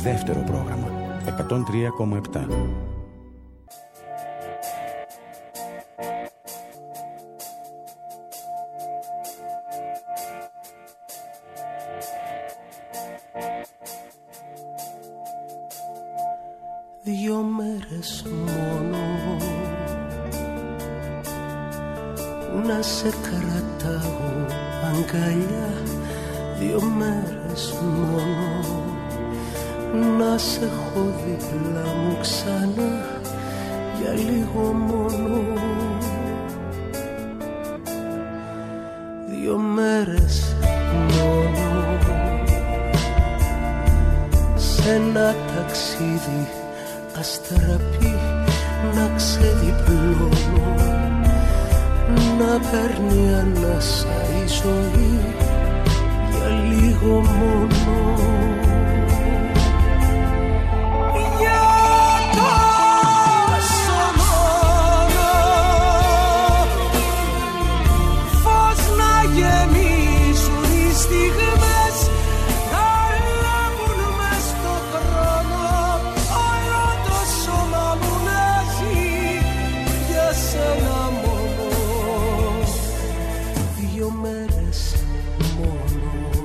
δεύτερο πρόγραμμα 103,7. Δυο μέρες μόνο να σε κρατάω αγκαλιά, 2 μέρες μόνο να σε έχω δίπλα μου ξανά για λίγο μόνο. 2 μέρες μόνο σε ένα ταξίδι αστραπή να ξεδιπλώνω, να παίρνει ανάσα η ζωή για λίγο μόνο. Για τόσο μόνο φως να γεμίσουν οι στιγμές, να λάβουν μες στο χρόνο, όλο το σώμα μου να ζει για σένα μόνο. 2 μέρες μόνο.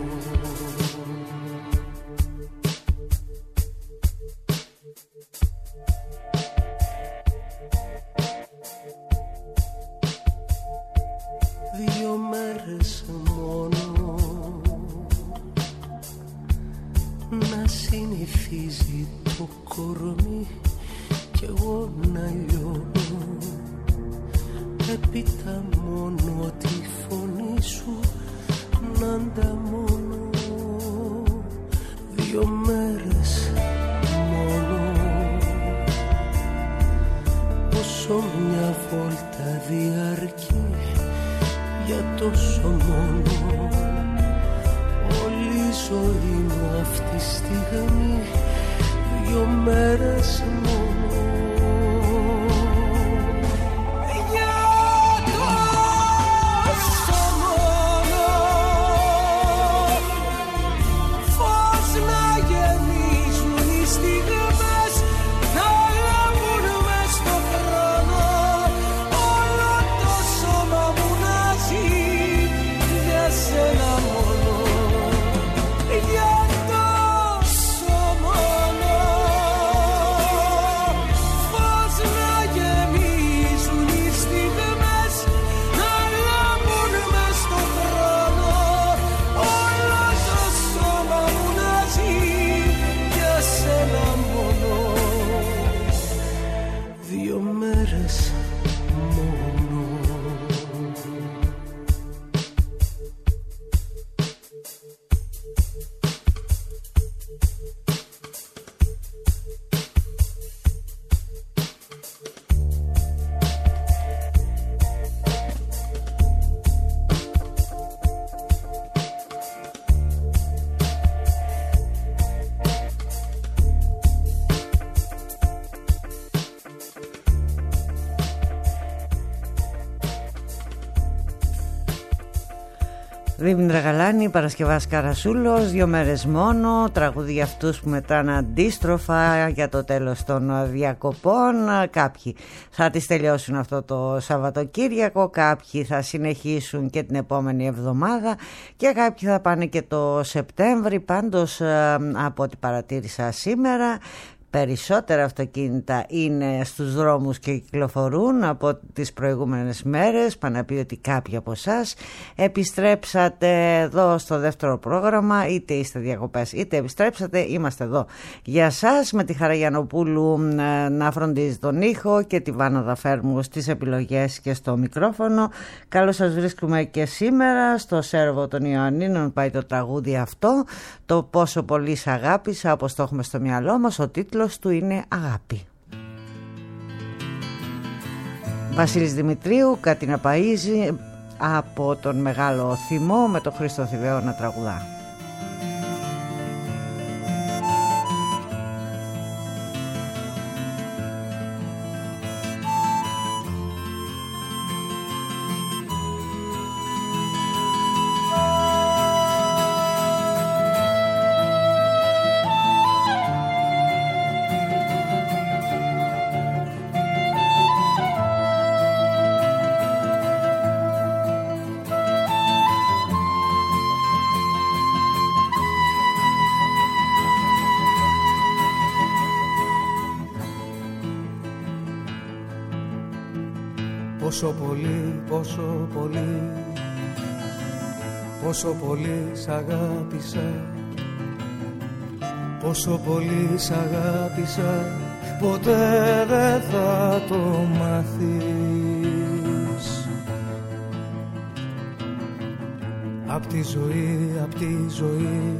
Να συνηθίζει το κορμί κι εγώ να λιώνω, έπειτα μόνο τη φωνή σου να ανταμώνω. 2 μέρες μόνο, όσο μια βόλτα διαρκεί για τόσο μόνο. Όλη η ζωή μου αυτή στιγμή 2 μέρες μόνο. Για τόσο μόνο φως να γεμίζουν οι στιγμές, να λάβουν μες στο χρόνο, όλο το σώμα μου να ζει για σένα μόνο. Για τόσο μόνο φως να γεμίζουν οι στιγμές, να λάβουν μες στο χρόνο, όλο το σώμα μου να ζει για σένα μόνο. 2 μέρες μόνο. Δήμητρα Γαλάνη, Παρασκευάς Καρασούλος, 2 μέρες μόνο, τραγούδι για αυτούς που μετράνε αντίστροφα για το τέλος των διακοπών. Κάποιοι θα τις τελειώσουν αυτό το Σαββατοκύριακο, κάποιοι θα συνεχίσουν και την επόμενη εβδομάδα και κάποιοι θα πάνε και το Σεπτέμβρη. Πάντως από ό,τι παρατήρησα σήμερα, περισσότερα αυτοκίνητα είναι στους δρόμους και κυκλοφορούν από τις προηγούμενες μέρες. Πάνε να πει ότι κάποιοι από εσάς επιστρέψατε εδώ στο δεύτερο πρόγραμμα, είτε είστε διακοπές είτε επιστρέψατε, είμαστε εδώ για σας, με τη Χαραγιανοπούλου να φροντίζει τον ήχο και τη Βάνα Δαφέρμου στις επιλογές και στο μικρόφωνο. Καλώς σας βρίσκουμε και σήμερα. Στο Σέρβο των Ιωαννίνων πάει το τραγούδι αυτό, το πόσο πολύ σ' αγάπησα, όπως το έχουμε στο μυαλό μας. Ο τίτλος του είναι Αγάπη. Βασίλης Δημητρίου, κάτι να παΐζει από τον Μεγάλο Θυμό, με τον Χρήστο Θηβαίο να τραγουδά. Πόσο πολύ, πόσο πολύ, πόσο πολύ σ' αγάπησα, πόσο πολύ σ' αγάπησα, ποτέ δεν θα το μάθεις. Απ' τη ζωή, απ' τη ζωή,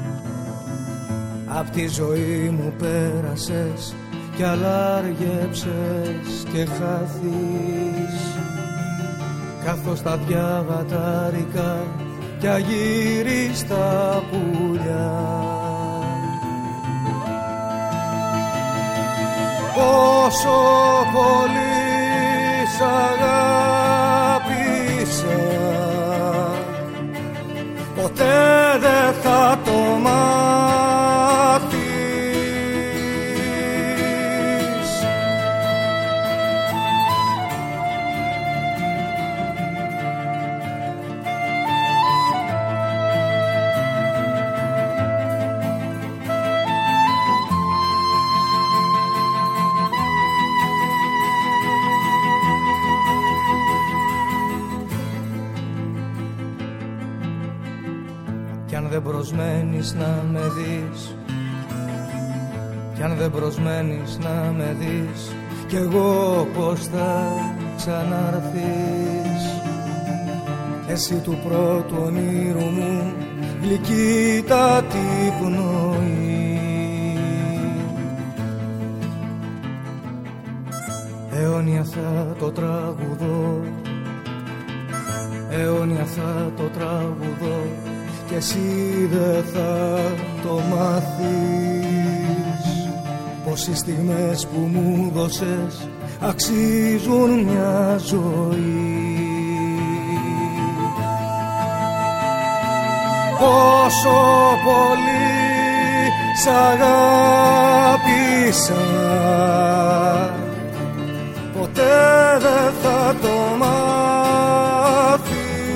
απ' τη ζωή μου πέρασες κι αλάργεψες και χάθεις, καθώς τα διαβατάρικα κι αγύριστα πουλιά. Πόσο πολύ σ' αγάπησα, ποτέ δεν θα το μάθεις. Κι αν δεν προσμένεις να με δεις, κι αν δεν προσμένεις να με δεις, κι εγώ πως θα ξαναρθείς. Εσύ του πρώτου ονείρου μου γλυκύτατη πνοή, αιώνια θα το τραγουδώ, αιώνια θα το τραγουδώ, κι εσύ δεν θα το μάθεις. Πως οι στιγμές που μου δώσες αξίζουν μια ζωή. Πόσο πολύ σ' αγάπησα, ποτέ δεν θα το μάθεις.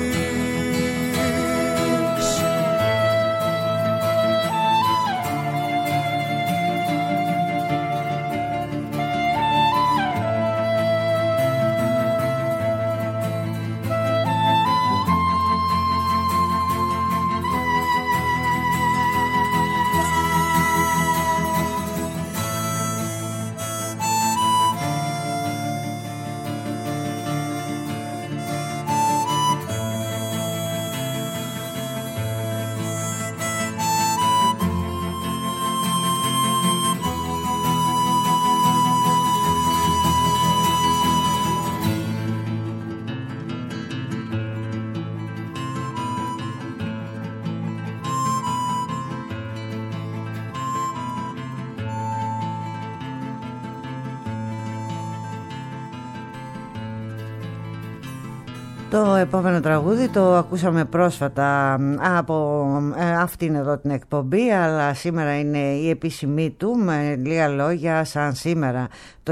Το επόμενο τραγούδι το ακούσαμε πρόσφατα από αυτήν εδώ την εκπομπή, αλλά σήμερα είναι η επίσημή του, με λίγα λόγια. Σαν σήμερα το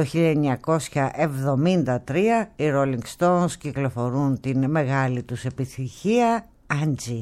1973 οι Rolling Stones κυκλοφορούν την μεγάλη τους επιτυχία Angie.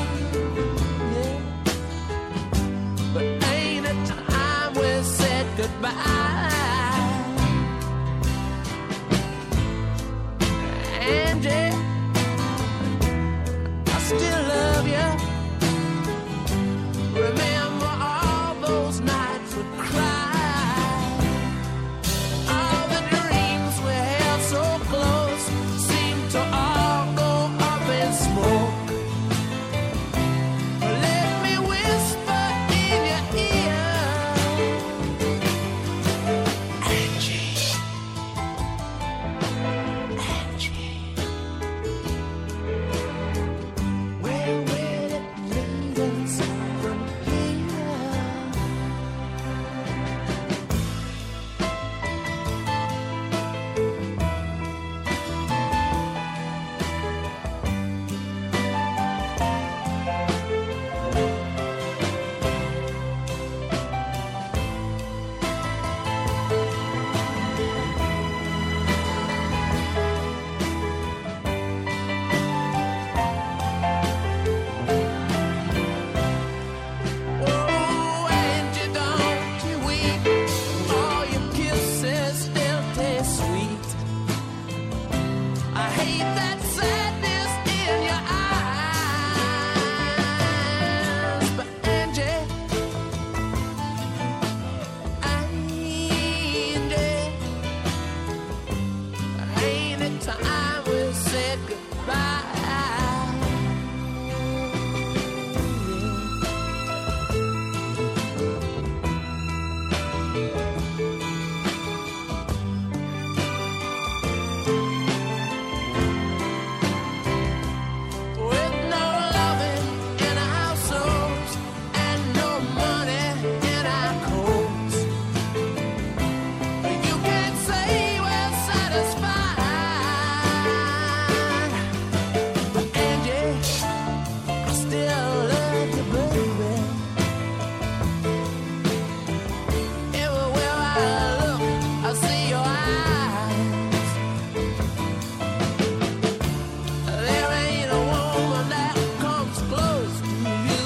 But ain't it time we said goodbye? Angie, I still love you. Remember all those nights we cried. All the dreams we held so close seem to all go up in smoke. Let me whisper in your ear, Angie, Angie, where will it lead us from here? Oh, Angie, don't you weep. All your kisses still taste sweet. I hate that sadness in your eyes, but Angie, ain't it time we said goodbye? With no loving in our souls and no money in our coats, you can't say we're satisfied. But Angie, I still love you, baby. Everywhere I look, I see your eyes. There ain't a woman that comes close to you.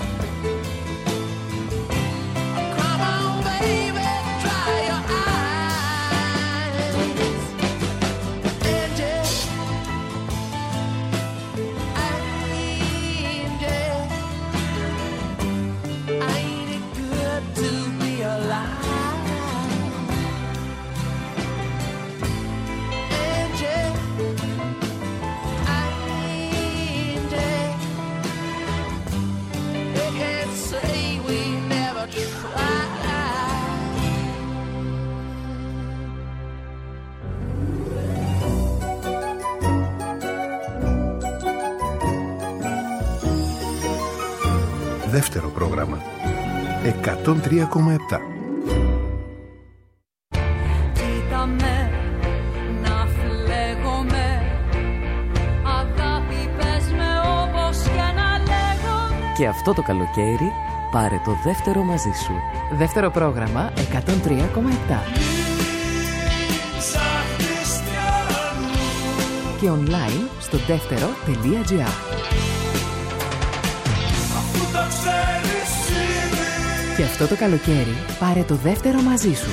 Come on, baby, dry your eyes. Angie, ain't it good to be alive? Angie, they can't say we never tried. Δεύτερο πρόγραμμα 103,7. Κοίτα με, να φλέγομαι. Αγάπη, πες με όπως και να λέγομαι. Και αυτό το καλοκαίρι πάρε το δεύτερο μαζί σου. Δεύτερο πρόγραμμα 103,7. Και online στο δεύτερο.gr. Και αυτό το καλοκαίρι πάρε το δεύτερο μαζί σου.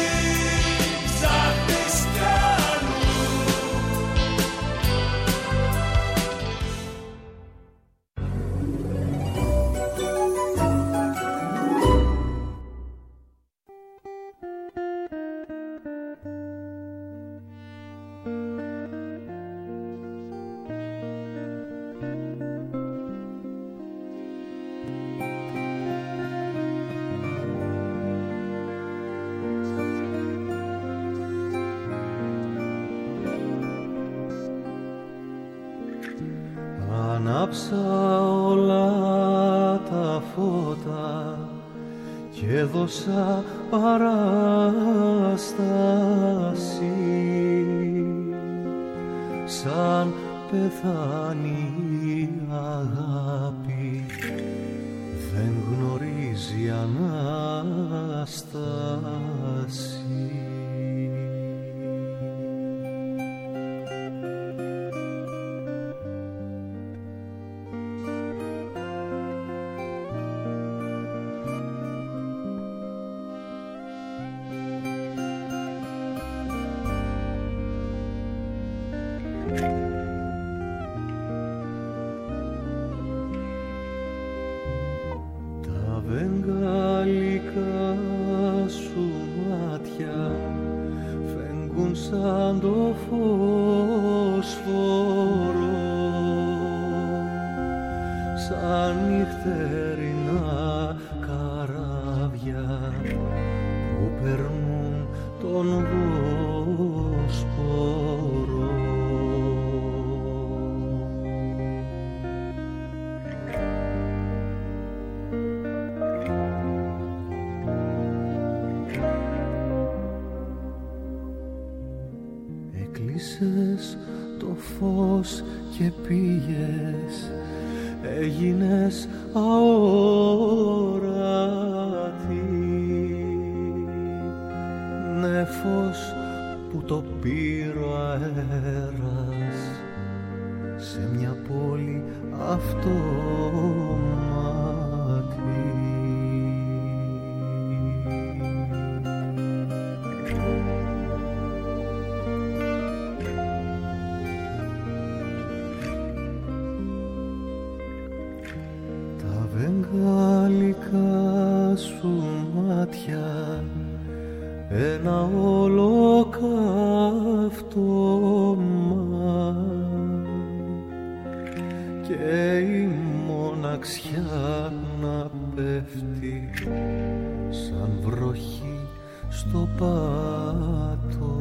Ανάψα όλα τα φώτα και έδωσα παράσταση σαν πεθάνει η αγάπη δεν γνωρίζει ανάσταση. σαν το φωσφόρο, σαν νυχτερινά καράβια που περνούν τον Βόσπορο. Έκλεισες το φως και πήγες, έγινες αόρατη, νέφος που το πήρε ο αέρας σε μια πόλη αυτόματη. Βεγγαλικά σου μάτια, ένα ολοκαύτωμα και η μοναξιά να πέφτει σαν βροχή στο πάτωμα.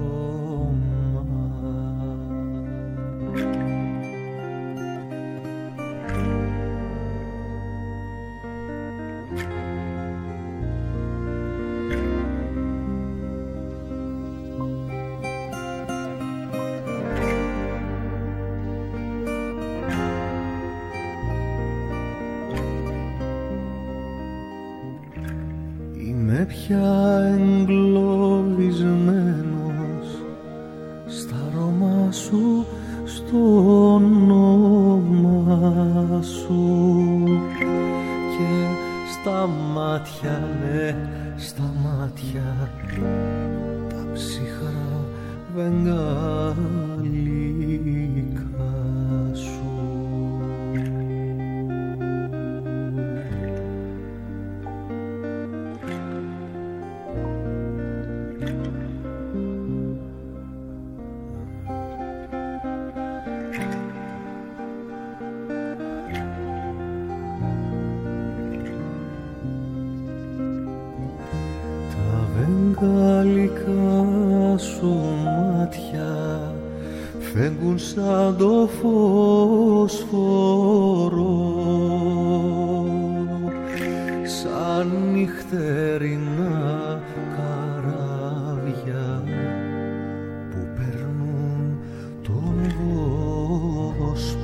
Είμαι πια εγκλωβισμένος στα αρώμα σου, στο όνομα σου και στα μάτια, ναι, στα μάτια τα ψυχρά βεγγαλικά σου. Βεγγαλικά σου μάτια φέγγουν σαν το φωσφόρο, σαν νυχτερινά καράβια που περνούν τον Βόσπορο.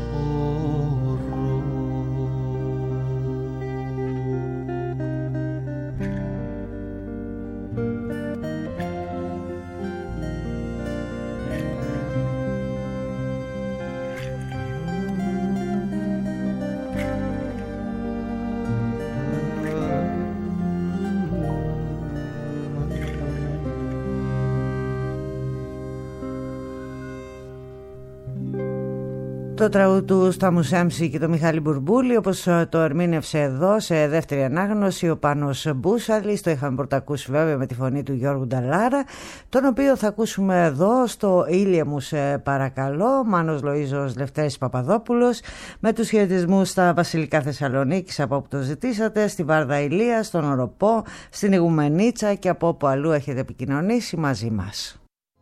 Το τραγούδι του Στάμου Σέμψη και το Μιχάλη Μπουρμπούλη, όπως το ερμήνευσε εδώ σε δεύτερη ανάγνωση ο Πάνος Μπούσαλης. Το είχαμε πρωτακούσει βέβαια με τη φωνή του Γιώργου Νταλάρα, τον οποίο θα ακούσουμε εδώ στο Ήλιε μου σε παρακαλώ. Μάνος Λοΐζος, Λευτέρης Παπαδόπουλος, με τους χαιρετισμούς στα Βασιλικά Θεσσαλονίκης από όπου το ζητήσατε, στη Βάρδα Ηλία, στον Οροπό, στην Ιγουμενίτσα και από όπου αλλού έχετε επικοινωνήσει μαζί μας.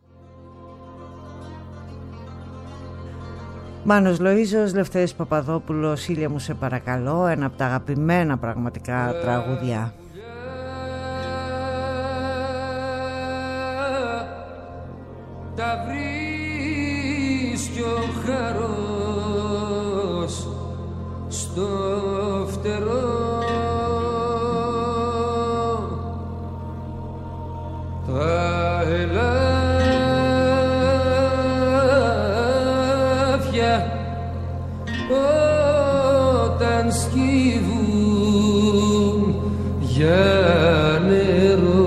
Μάνος Λοΐζος, Λευτέρης Παπαδόπουλος, Ήλια μου σε παρακαλώ, ένα από τα αγαπημένα πραγματικά τραγούδια. Τα βρίσκει ο χαρός στο φτερό, τα ελάφια όταν σκύβουν για νερό.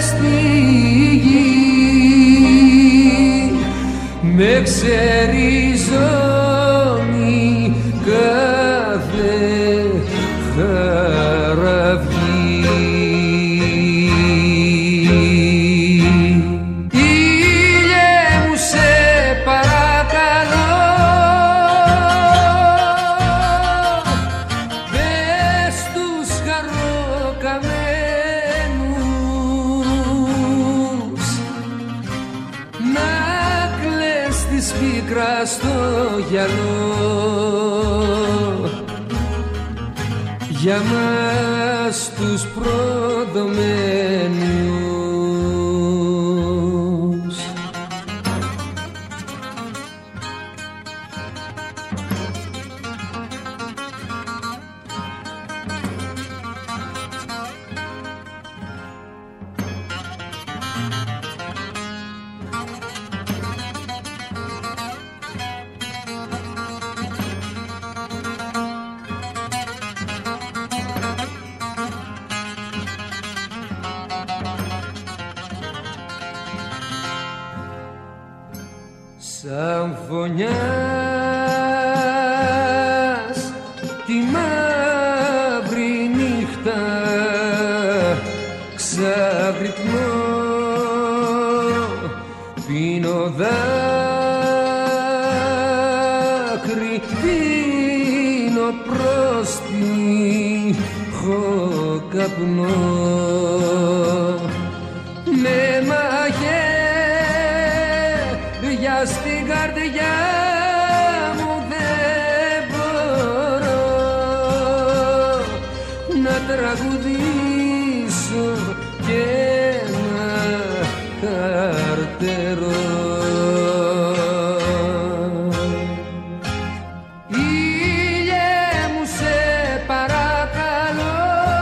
Με ξέρεις γυαλό για μας τους προδομένους. Σαν φωνιάς τη μαύρη νύχτα ξαγρυπνώ, πίνω δάκρυ, πίνω πρόστιχο καπνό, με μαγεία στην καρδιά μου δεν μπορώ να τραγουδήσω και να καρτερώ. Ήλιε μου σε παρακαλώ,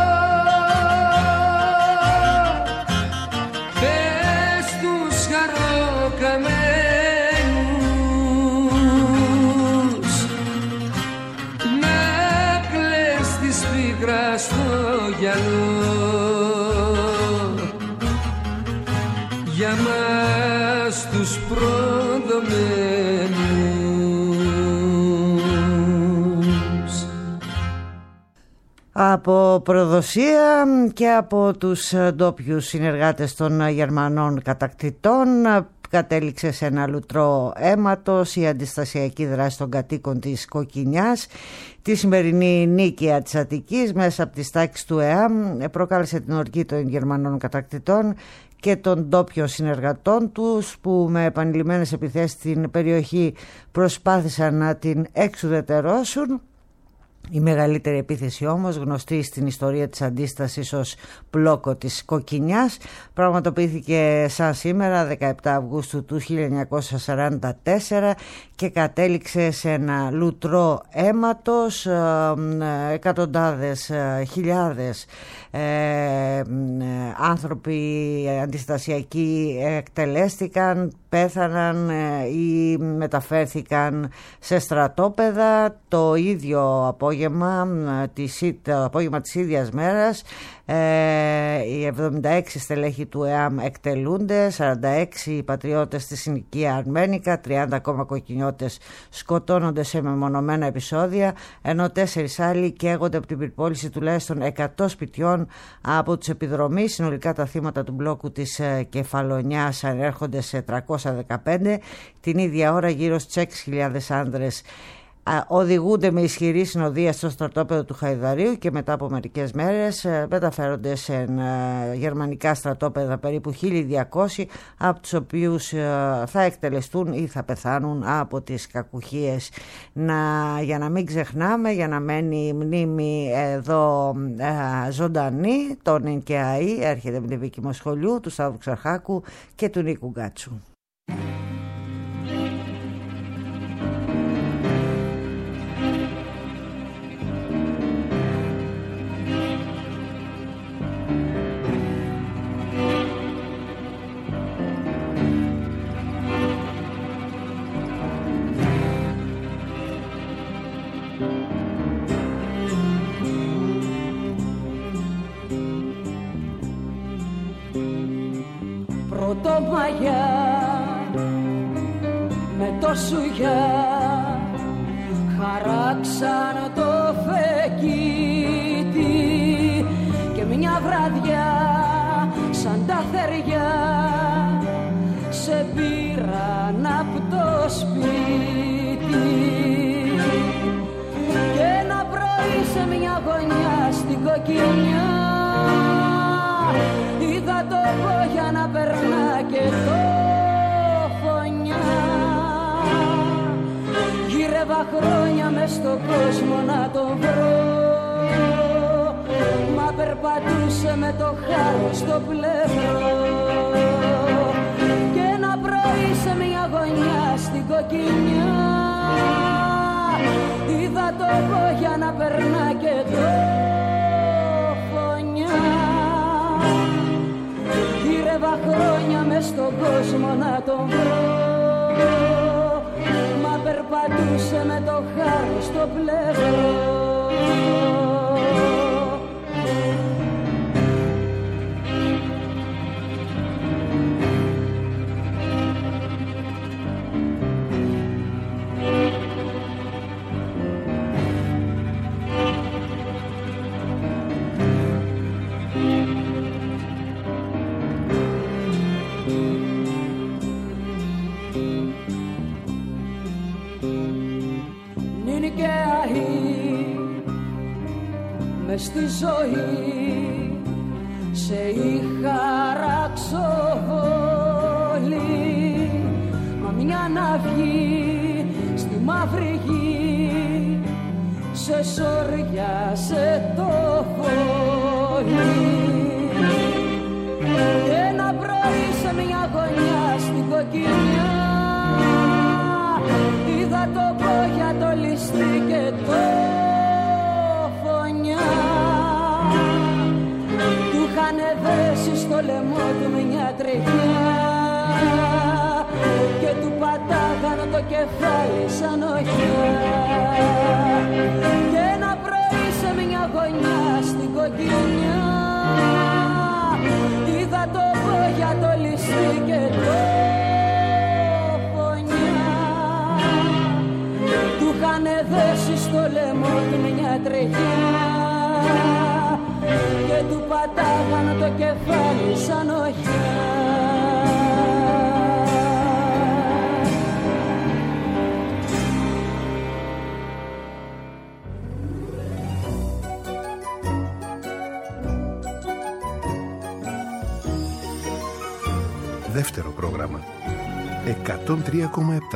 πες τους χαροκαμένους να κλαις της πίκρας στο γυαλό για μας τους προδομένους. Από προδοσία και από τους ντόπιους συνεργάτες των Γερμανών κατακτητών κατέληξε σε ένα λουτρό αίματος η αντιστασιακή δράση των κατοίκων της Κοκκινιάς. Τη σημερινή νίκη της Αττικής μέσα από τις τάξεις του ΕΑΜ προκάλεσε την οργή των Γερμανών κατακτητών και των ντόπιων συνεργατών τους που με επανειλημμένες επιθέσεις στην περιοχή προσπάθησαν να την εξουδετερώσουν. Η μεγαλύτερη επίθεση όμως, γνωστή στην ιστορία της αντίστασης ως πλόκο της Κοκκινιάς, πραγματοποιήθηκε σαν σήμερα 17 Αυγούστου του 1944 και κατέληξε σε ένα λουτρό αίματος. Εκατοντάδες, χιλιάδες άνθρωποι αντιστασιακοί εκτελέστηκαν, πέθαναν ή μεταφέρθηκαν σε στρατόπεδα. Το ίδιο απόγευμα, το απόγευμα της ίδιας μέρας, οι 76 στελέχοι του ΕΑΜ εκτελούνται, 46 πατριώτες στη συνοικία Αρμένικα, 30 ακόμα κοκκινιώτες σκοτώνονται σε μεμονωμένα επεισόδια, ενώ 4 άλλοι καίγονται από την πυρπόληση τουλάχιστον 100 σπιτιών από τους επιδρομείς. Συνολικά τα θύματα του μπλόκου της Κεφαλονιάς ανέρχονται σε 315. Την ίδια ώρα γύρω στους 6.000 άνδρες οδηγούνται με ισχυρή συνοδεία στο στρατόπεδο του Χαϊδαρίου και μετά από μερικές μέρες μεταφέρονται σε γερμανικά στρατόπεδα περίπου 1.200, από τους οποίους θα εκτελεστούν ή θα πεθάνουν από τις κακουχίες. Για να μην ξεχνάμε, για να μένει η μνήμη εδώ ζωντανή, τον ΕΝΚΑΗ έρχεται με τη Βίκη Μοσχολιού, του Σταύρου Ξαρχάκου και του Νίκου Γκάτσου. Πρωτομαγιά με το σουγιά χαράξαν το φεκίτι και μια βραδιά σαν τα θεριά σε πήραν απ' το σπίτι και ένα πρωί σε μια γωνιά στην Κοκκινιά είδα το πόγια να περνά και το φωνιά. χρόνια μες στον κόσμο να τον βρω. Μα περπατούσε με το χάρο στο πλευρό. Και ένα πρωί σε μια γωνιά στην Κοκκινιά είδα το Μπόγια να περνά και το Φωνιά. Γύρευα χρόνια μες στον κόσμο να τον βρω. Μα περπατούσε με το χάρο στο πλευρό. Μες στη ζωή σε είχα ραξοβόλη, μα μια ναυγή στη μαύρη γη σε σόριασε το φόλι. Και ένα πρωί σε μια γωνιά στην Κοκκινιά είδα το Μπόγια το ληστή και το Φωνιά. Του είχαν δέσει στο λαιμό του μια τρεχιά και του πατάγαν το κεφάλι σαν οχιά. Και ένα πρωί σε μια γωνιά στην Κοκκινιά είδα το Μπόγια το ληστή και το Φωνιά. Του είχαν δέσει στο λαιμό του μια τρεχιά και του πατάγαν το κεφάλι σαν οχιά. Δεύτερο πρόγραμμα 103,7.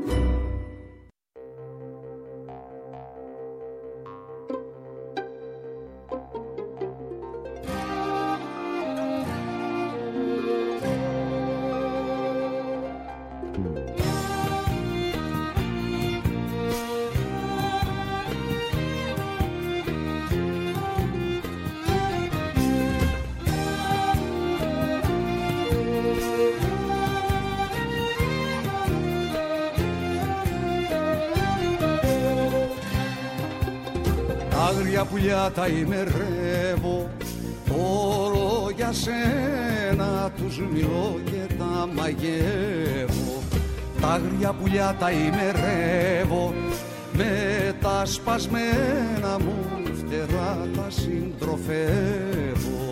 Άγρια πουλιά τα ημερεύω, όλο για σένα τους μιλώ και τα μαγεύω. Τα άγρια πουλιά τα ημερεύω, με τα σπασμένα μου φτερά τα συντροφεύω.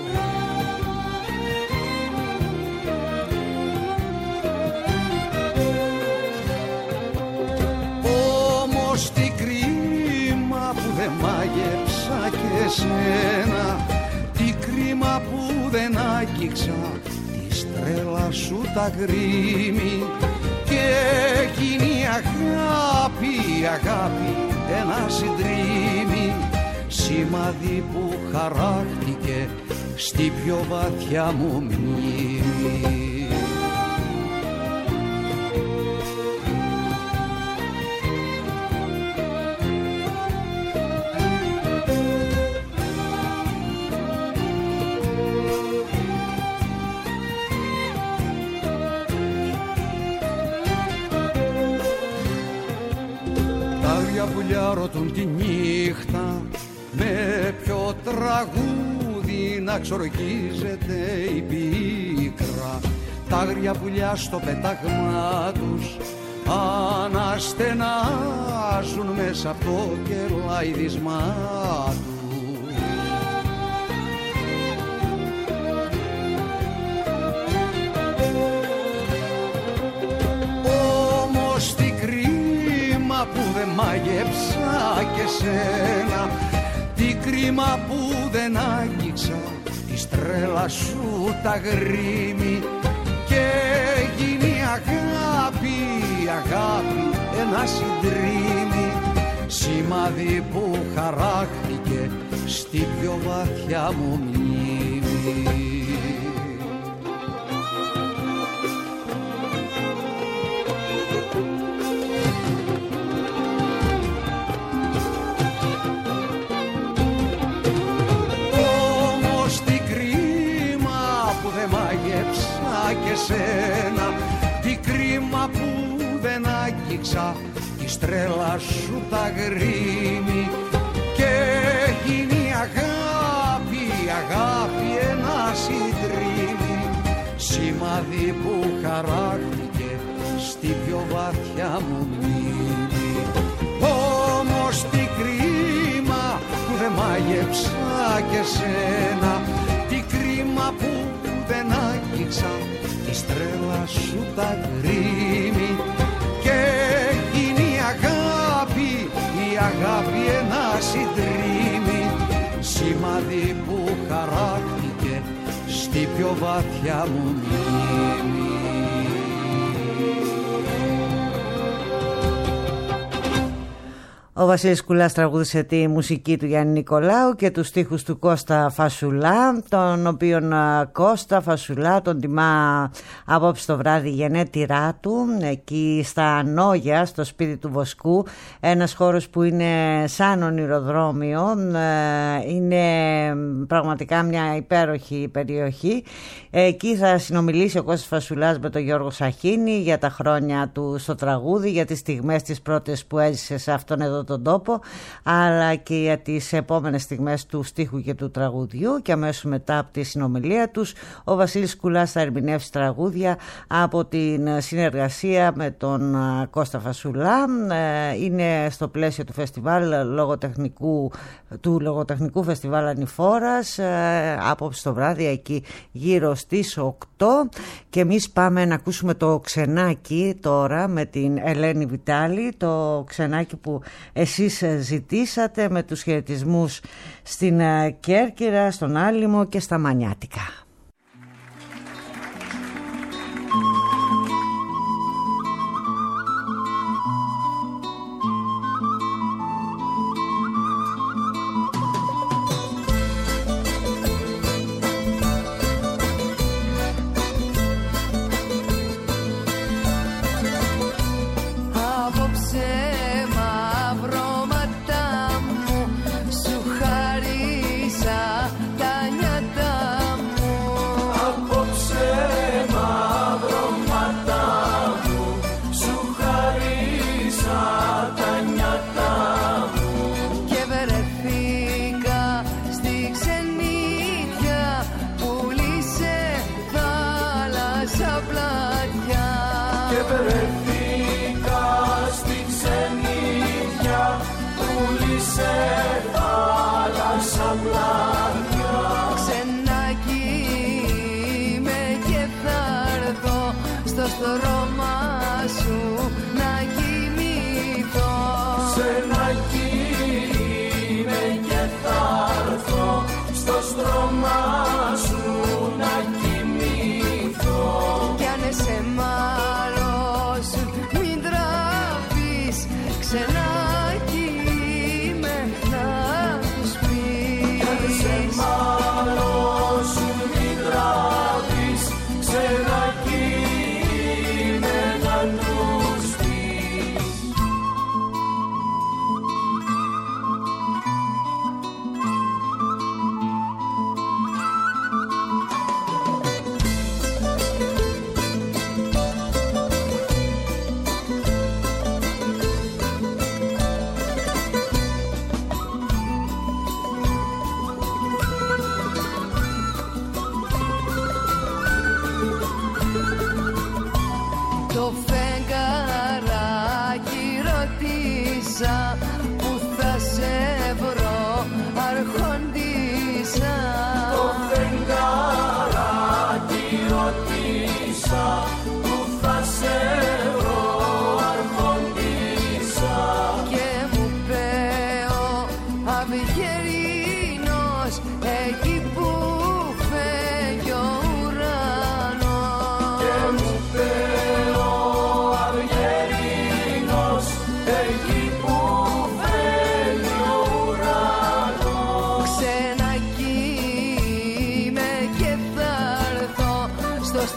Όμως τι κρίμα που δεν μάγεψα και σένα, τι κρίμα που δεν άγγιξα τη στρέλα σου τα γρήμη. Και εκείνη η αγάπη ένα συντρίμι, σημάδι που χαράχτηκε στη πιο βαθιά μου μνήμη. Πουλιά ρωτούν τη νύχτα με ποιο τραγούδι να ξορκίζεται η πίκρα. Τα άγρια πουλιά στο πέταγμά τους αναστενάζουν μέσα από το κελαϊδισμά τους. Όμως τι κρίμα που δεν μάγεψα και σένα, τι κρίμα που δεν άγγιξα τη στρέλα σου τα γρήμη. Και γίνει αγάπη ένα συντρίμι, σημάδι που χαράχτηκε στη πιο βαθιά μου μνήμη. Όμως τι κρίμα που δεν μάγεψα και σένα, τι κρίμα που δεν άγγιξα της τρέλας σου τα γρήμη, και γίνει η αγάπη ένα συντρίμι, σημάδι που χαράχτηκε στη πιο βαθιά μου μνήμη. Όμως τι κρίμα που δεν μάγεψα και σένα, τι κρίμα που δεν άγγιξα της τρέλας σου τα γρήμη, και γίνει η αγάπη ένα συντρίμι, σημάδι που χαράχτηκε στη πιο βαθιά μου μνήμη. Ο Βασίλης Κουλάς τραγούδισε τη μουσική του Γιάννη Νικολάου και τους στίχους του Κώστα Φασουλά, τον οποίον Κώστα Φασουλά τον τιμά απόψε το βράδυ γενέτειρά του, εκεί στα Νόγια, στο σπίτι του Βοσκού, ένας χώρος που είναι σαν ονειροδρόμιο, είναι πραγματικά μια υπέροχη περιοχή. Εκεί θα συνομιλήσει ο Κώστας Φασουλάς με τον Γιώργο Σαχίνη για τα χρόνια του στο τραγούδι, για τις στιγμές τις πρώτες που έζησε σε αυτόν εδώ τον τόπο, αλλά και για τις επόμενες στιγμές του στίχου και του τραγουδιού. Και αμέσως μετά από τη συνομιλία τους ο Βασίλης Κουλάς θα ερμηνεύσει τραγούδια από την συνεργασία με τον Κώστα Φασουλά. Είναι στο πλαίσιο του φεστιβάλ του λογοτεχνικού φεστιβάλ Ανηφόρας, απόψε το βράδυ εκεί γύρω στις 8, και εμείς πάμε να ακούσουμε το Ξενάκι τώρα με την Ελένη Βιτάλη, το Ξενάκι που εσείς ζητήσατε, με τους χαιρετισμούς στην Κέρκυρα, στον Άλυμο και στα Μανιάτικα.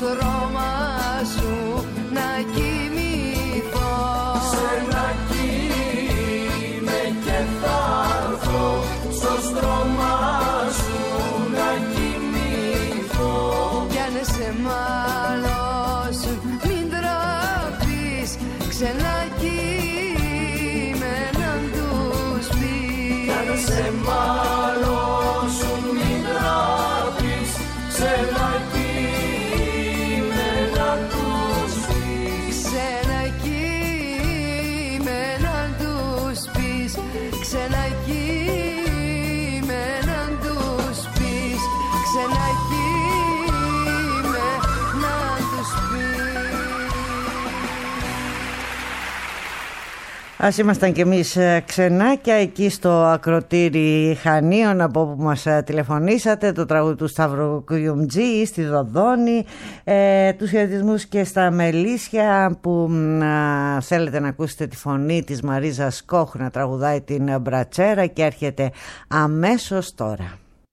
στρώμα σου να κοιμηθώ. Σε ένα κοίμε και θα έρθω στο στρώμα σου να κοιμηθώ. Κι αν σε μάλωσουν μην τραπείς, ξένα κείμεναν τους πεις. Κι αν σε μάλωσουν μην τραπείς, ξένα κείμεναν τους πεις. Ξένα κείμεναν τους πεις, ξένα κείμεναν τους πεις, ξένα κείμεναν τους πεις. Ας ήμασταν κι εμείς ξενάκια εκεί στο ακροτήρι Χανίων, από όπου μας τηλεφωνήσατε, το τραγούδι του Σταύρου Κουιουμτζή στη Δοδόνη, τους χαιρετισμούς και στα Μελίσια που θέλετε να ακούσετε τη φωνή της Μαρίζας Κόχ να τραγουδάει την Μπρατσέρα, και έρχεται αμέσως τώρα.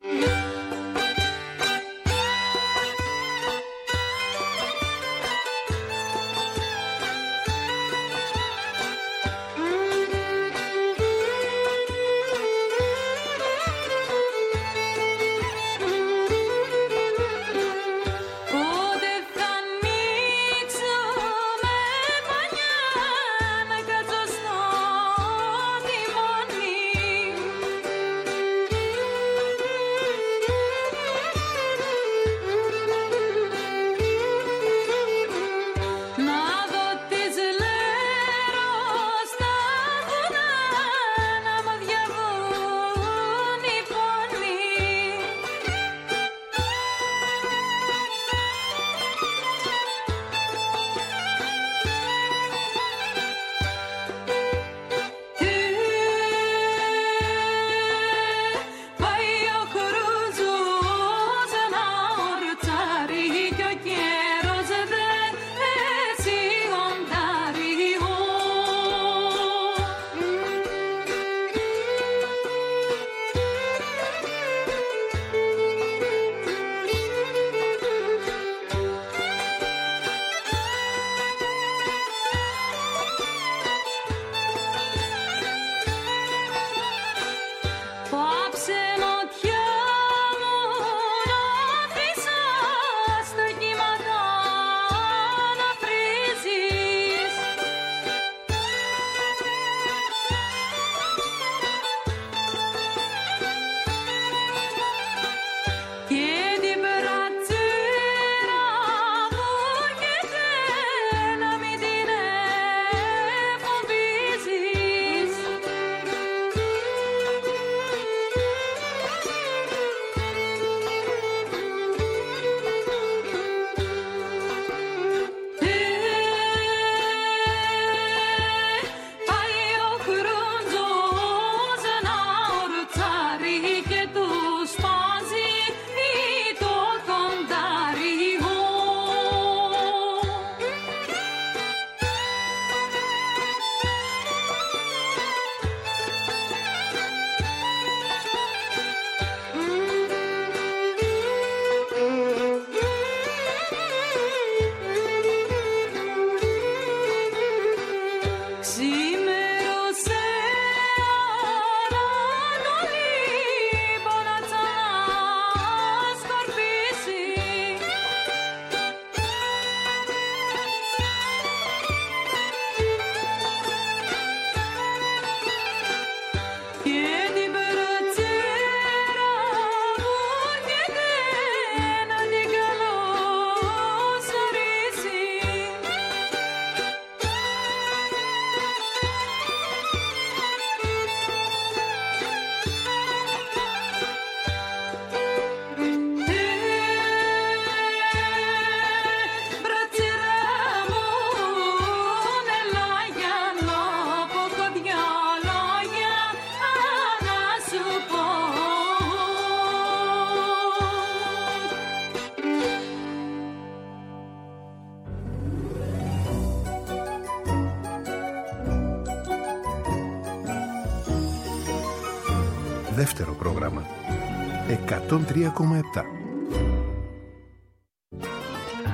Δεύτερο πρόγραμμα 103,7.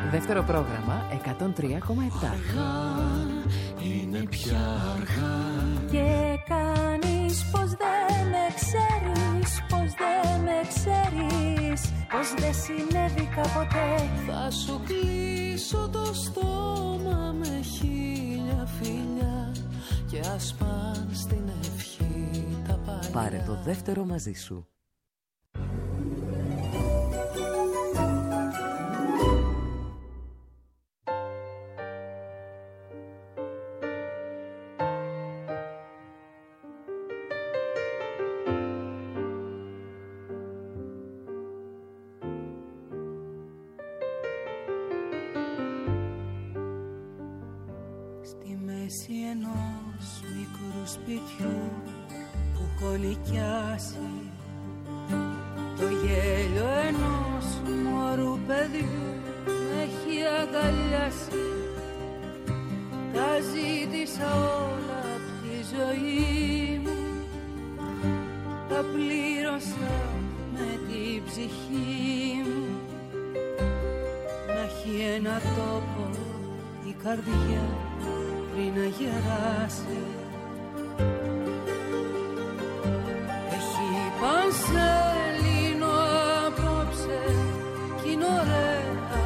Δεύτερο πρόγραμμα 103,7. Είναι πια αργά. Και κάνεις πως δεν με ξέρεις, πως δεν με ξέρεις, πως δεν συνέβη κάποτε. Θα σου κλείσω το στόμα με 1000 φιλιά και ας πάνε στην ευχή τα παλιά. Πάρε το δεύτερο μαζί σου. Στη μέση ενός μικρού σπιτιού που έχω νοικιάσει, το γέλιο ενός μωρού παιδιού με έχει αγκαλιάσει. Τα ζήτησα όλα απ' τη ζωή μου, τα πλήρωσα με την ψυχή μου. Να έχει ένα τόπο η καρδιά πριν να γεράσει. Έχει πανσελίνο απόψε κι είναι ωραία.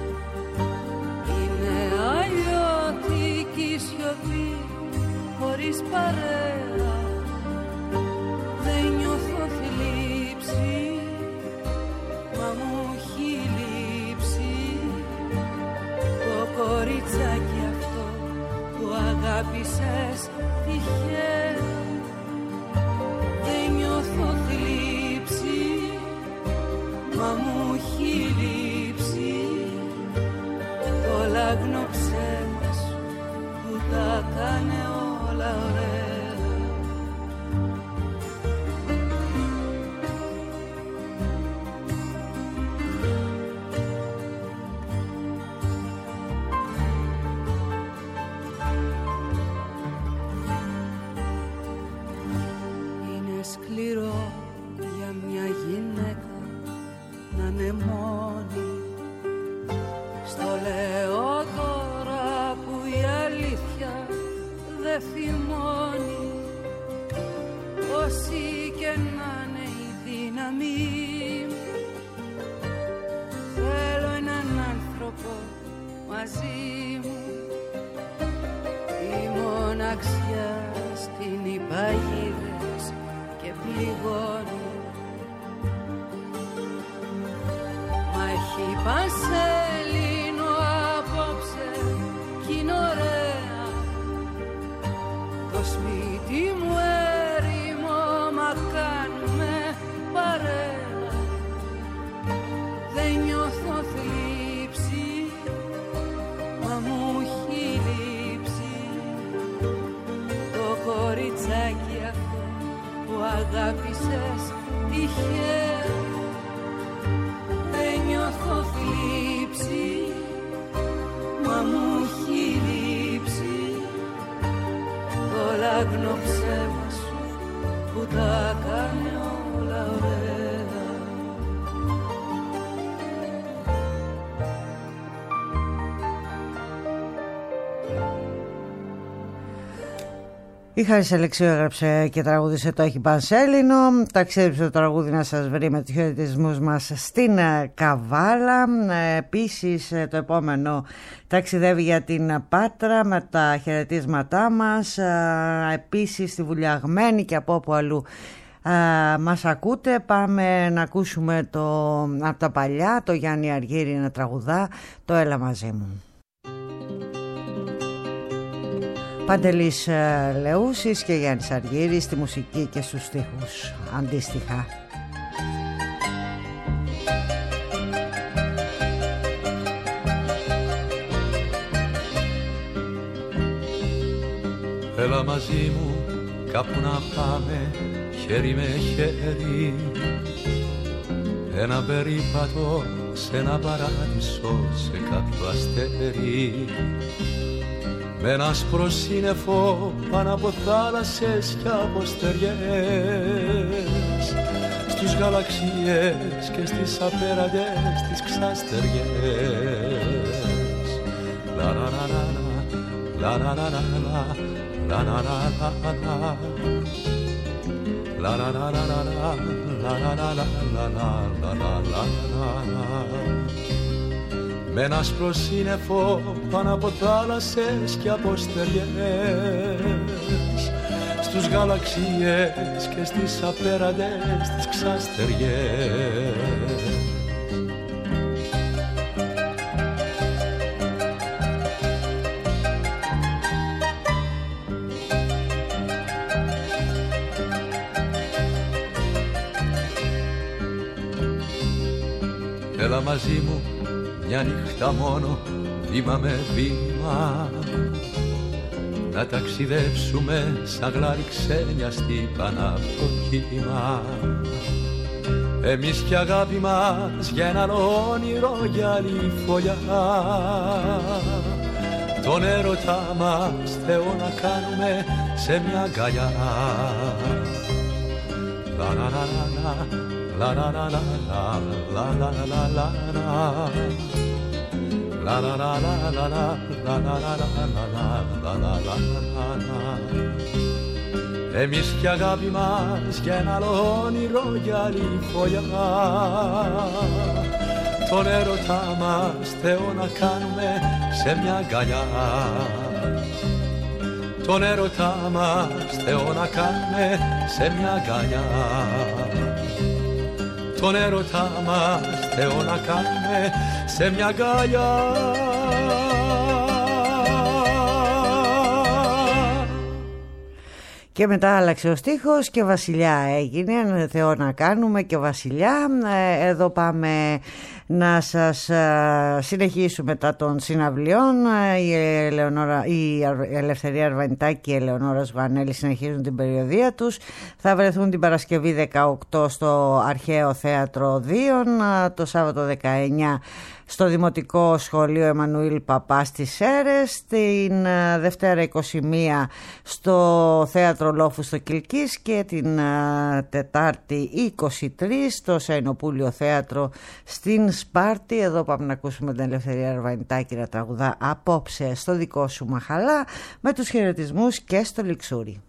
Είναι αλλιώτικη σιωπή χωρίς παρέα. Δεν νιώθω θλίψη, μα μου έχει λείψει το κοριτσάκι αυτό που αγάπησες τυχαία. Δεν νιώθω θλίψη, μα μου έχει λείψει το λάγνο ψέμα σου που τα κάνε όλα ωραία. Σκληρό για μια γυναίκα να είναι μόνη. Στο λέω τώρα που η αλήθεια δεν θυμώνει. Όση και να είναι η δύναμή μου, θέλω έναν άνθρωπο μαζί μου. Η μοναξιά στην υπαγίδες και πληγώνει. Μα έχει πανσελίνο απόψε κι είναι ωραία. Το σπίτι μου έρημο, μα κάνουμε παρέα. Δεν νιώθω θλίψη, μα μου έχει λείψει το κοριτσάκι αυτό που αγάπησες τυχαία. Δεν νιώθω θλίψη, μα μου έχει λείψει το λάγνο ψέμα σου που τα κάνει όλα ωραία. Η Χάρης Αλεξίου έγραψε και τραγούδισε το «Έχει Πανσέλινο». Ταξίδεψε το τραγούδι να σας βρει με τους χαιρετισμούς μας στην Καβάλα. Επίσης το επόμενο ταξιδεύει για την Πάτρα με τα χαιρετίσματά μας. Επίσης στη Βουλιαγμένη και από όπου αλλού μας ακούτε. Πάμε να ακούσουμε από τα παλιά το Γιάννη Αργύρη να τραγουδά το «Έλα μαζί μου». Παντελής Λεούσης και Γιάννης Αργύρης στη μουσική και στους στίχους αντίστοιχα. Έλα μαζί μου κάπου να πάμε χέρι με χέρι, ένα περίπατο σε ένα παράδεισο, σε κάποιο αστέρι, με ένα άσπρο σύννεφο πάνω από θάλασσες και από στεριές, στους γαλαξίες και στις απέραντες τις ξαστεριές. Με ένα άσπρο σύννεφο πάνω από θάλασσες και από στεριές, στους γαλαξίες και στις απέραντες τις ξαστεριές. Έλα μαζί μου μια νύχτα μόνο, βήμα με βήμα, να ταξιδέψουμε σαν γλάρι ξένια στη Παναπτωχήμα. Εμείς και αγάπη μας για έναν όνειρο για άλλη φωλιά, τον έρωτά μας Θεό να κάνουμε σε μια αγκαλιά. Λα λα λα λα λα λα λα λα λα λα λα λα. La la la la la la la la la la la la la. Εμείς και αγάπη μας για ένα άλλο όνειρο για άλλη φωλιά, τον έρωτά μας Θεό να κάνουμε σε μια αγκαλιά. Τον έρωτά μας Θεό να κάνουμε σε μια αγκαλιά. Τον έρωτά μας Θεό να κάνουμε σε μια αγκαλιά. Και μετά άλλαξε ο στίχος και βασιλιά έγινε, Θεό να κάνουμε και βασιλιά. Εδώ πάμε να σας συνεχίσουμε μετά των συναυλιών. Η Ελευθερία Αρβανιτάκη και η Ελεονόρα Ζουγανέλη συνεχίζουν την περιοδεία τους. Θα βρεθούν την Παρασκευή 18 στο Αρχαίο Θέατρο Δίων, το Σάββατο 19 στο Δημοτικό Σχολείο Εμμανουήλ Παπά στις Σέρρες, την Δευτέρα 21 στο Θέατρο Λόφου στο Κιλκής και την Τετάρτη 23 στο Σαϊνοπούλιο Θέατρο στην Σπάρτη. Εδώ πάμε να ακούσουμε την Ελευθερία Αρβανιτάκη να τραγουδά απόψε στο δικό σου Μαχαλά, με τους χαιρετισμούς και στο Λιξούρι.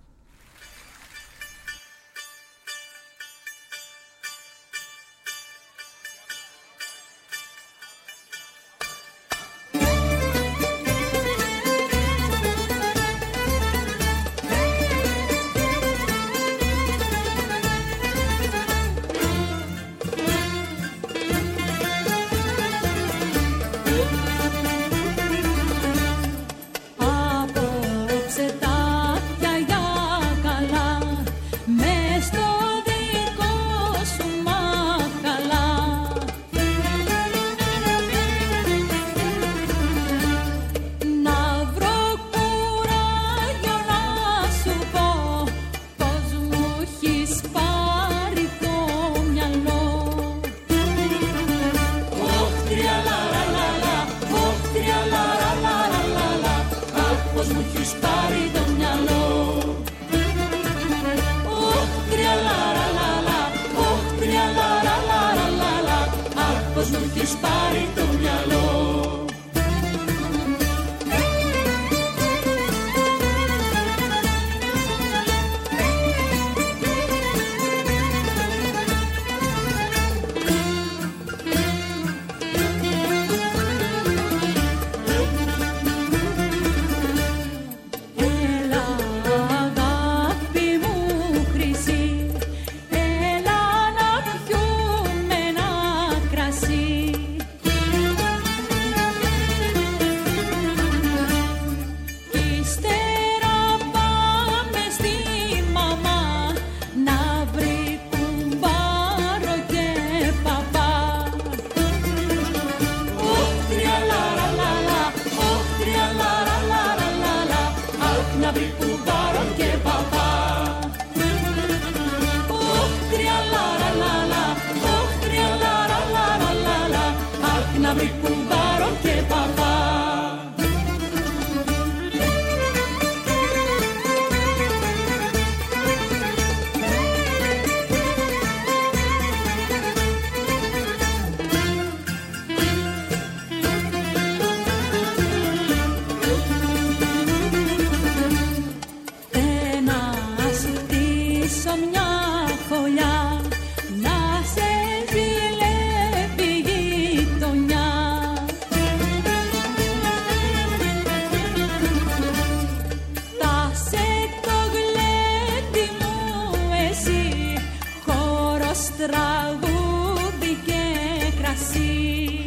πως τραγούδι και κρασί.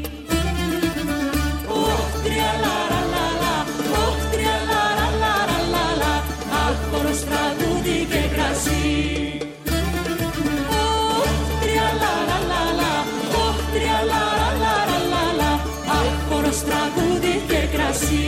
Ωχ, τριαλαραλαλα, ωχ, τριαλαραλαλαλα, αχ, χορός, τραγούδι και κρασί. Ωχ, τριαλαραλαλα, ωχ, τριαλαραλαλα, αχ, χορός, τραγούδι και κρασί.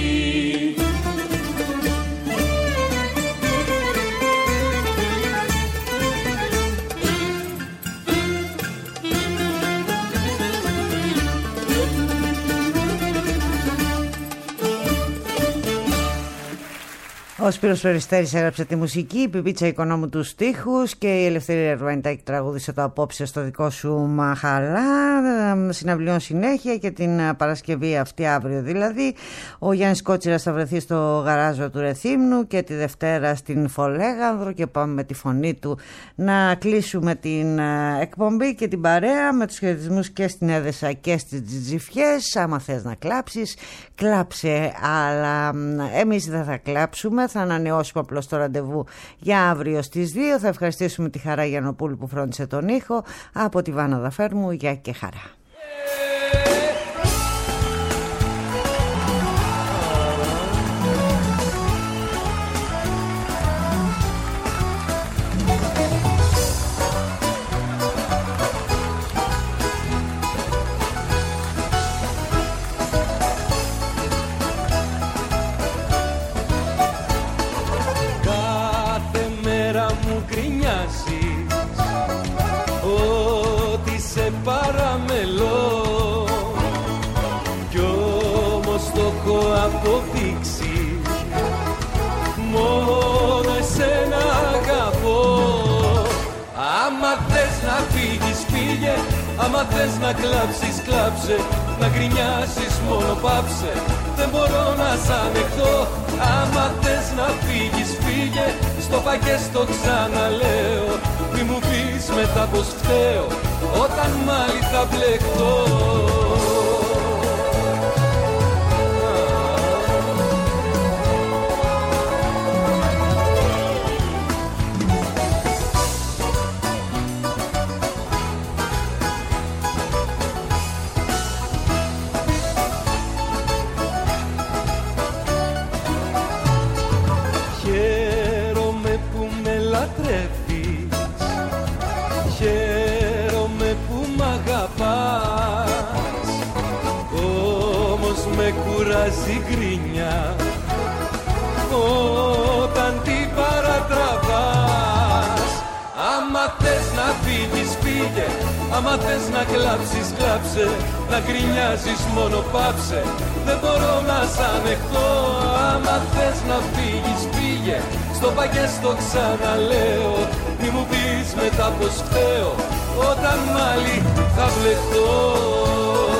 Ο Σπύρος Περιστέρης έγραψε τη μουσική, η Πιπίτσα Οικονόμου τους στίχους και η Ελευθερία Ερβανιτάκη τραγούδισε το απόψε στο δικό σου μαχαλά. Συναυλιών συνέχεια και την Παρασκευή αυτή, αύριο δηλαδή. Ο Γιάννης Κότσιρας θα βρεθεί στο γαράζο του Ρεθύμνου και τη Δευτέρα στην Φολέγανδρο και πάμε με τη φωνή του να κλείσουμε την εκπομπή και την παρέα με τους χαιρετισμούς και στην Έδεσα και στις Τζιτζιφιές. Άμα θες να κλάψεις, κλάψε, αλλά εμείς δεν θα κλάψουμε. Θα ανανεώσουμε απλώς το ραντεβού για αύριο στις 2. Θα ευχαριστήσουμε τη Χαρά Γιαννοπούλου που φρόντισε τον ήχο. Από τη Βάνα Δαφέρμου, γεια και χαρά. Ότι σε παραμελώ κι όμως το έχω αποδείξει, μόνο εσένα αγαπώ. Άμα θες να φύγεις φύγε, άμα θες να κλάψεις κλάψε, να γκρινιάσεις μόνο πάψε, δεν μπορώ να σ' ανεχθώ. Άμα θες να φύγεις φύγε, στο πα και στο ξαναλέω, μη μου πεις μετά πως φταίω, όταν μάλι θα μπλεχτώ. Χαίρομαι που με λατρεύεις, χαίρομαι που μ' αγαπάς, όμως με κουράζει γκρινιά όταν την παρατραβάς. Άμα θες να φύγεις φύγε, άμα θες να κλάψεις κλάψε, να γκρινιάζεις μόνο πάψε, δεν μπορώ να σ' ανεχθώ. Άμα θες να φύγεις φύγε, στο πα και στο ξαναλέω, μη μου πεις μετά πως φταίω, όταν μάλι θα βλεχτώ.